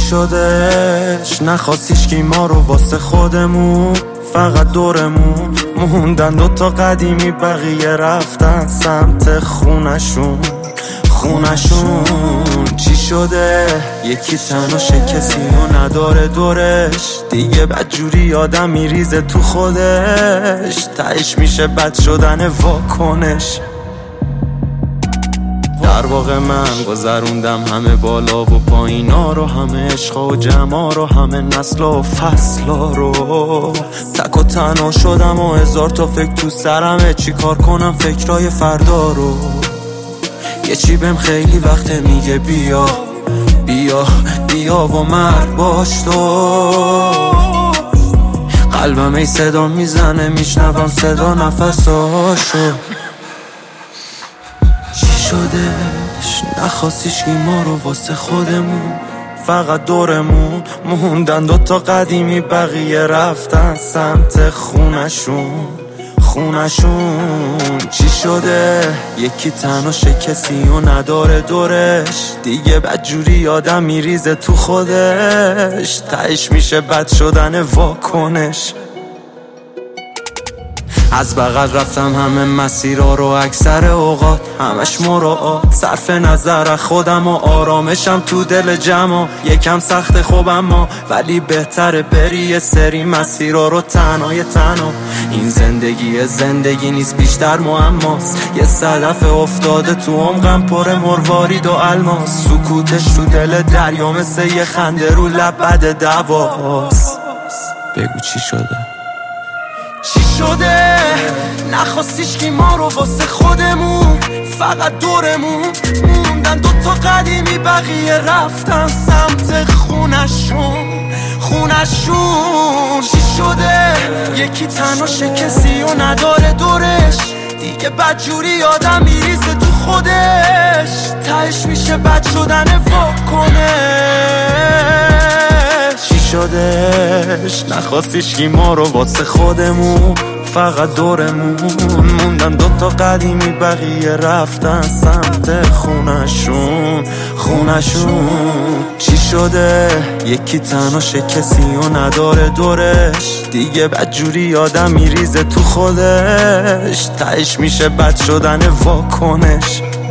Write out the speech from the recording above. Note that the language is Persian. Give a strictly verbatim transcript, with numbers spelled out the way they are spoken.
شدش نخواستیش که ما رو واسه خودمون، فقط دورمون موندن دوتا قدیمی، بقیه رفتن سمت خونشون خونشون چی شده؟ یکی تناشه کسی رو نداره دورش، دیگه بدجوری آدم میریزه تو خودش، تهش میشه بد شدن واکنش. در واقع من گذروندم همه بالا و پایینا رو، همه عشقا و جمعا رو، همه نسلا و فصلا رو. تک و تنها شدم و هزار تا فکر تو سرمه، چی کار کنم فکرای فردا رو. یه چی بهم خیلی وقت میگه بیا بیا بیا و مرد باش تو. قلبم ای صدا میزنه، میشنوم صدا نفساشو. چی شدش؟ نخواستیش که ما رو واسه خودمون، فقط دورمون موندن دوتا قدیمی، بقیه رفتن سمت خونشون خونشون چی شده؟ یکی تناشه کسی رو نداره دورش، دیگه بدجوری آدم میریزه تو خودش، تهش میشه بد شدن واکنش. از بغل رفتم همه مسیرها رو، اکثر اوقات همش مراعات، صرف نظر خودم و آرامشم تو دل جمع. یکم سخت خوب اما ولی بهتره بری یه سری مسیرها رو تنهای تنها. این زندگی زندگی نیست بیشتر معماست، یه صدف افتاده تو عمقم پر مروارید و الماس. سکوتش تو دل دریا مثل یه خنده رو لب بد دواست. بگو چی شده؟ چی شده؟ نخواستیش که ما رو واسه خودمون، فقط دورمون موندن دوتا قدیمی، بقیه رفتن سمت خونشون خونشون چی شده؟ یکی تناشه کسی رو نداره دورش، دیگه بدجوری آدم میریزه تو خودش، تهش میشه بد شدن واکنش. چی شدش؟ نخواستیش که ما رو واسه خودمون، فقط دورمون موندن دوتا قدیمی، بقیه رفتن سمت خونشون خونشون چی شده؟ یکی تناشه کسی رو نداره دورش، دیگه بدجوری آدم میریزه تو خودش، تهش میشه بد شدن واکنش.